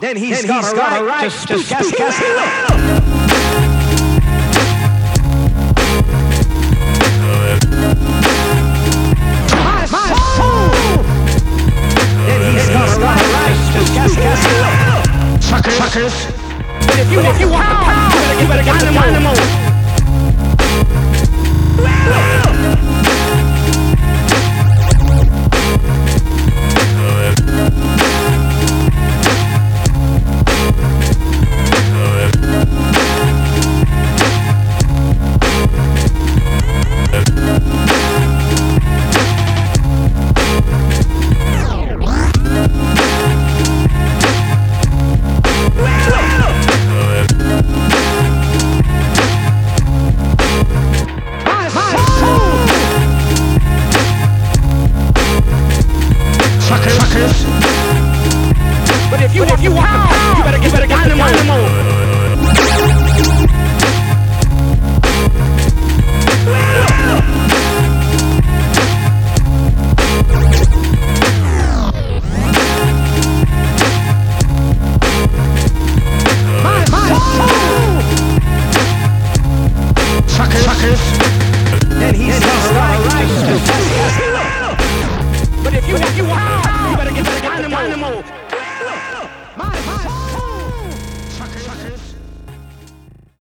then he's got a right to speak as he will. My soul, then he's got a right to speak as he will. Suckers. But if you want the power, you better get the dynamo. But if you want the power, you better get the dynamo.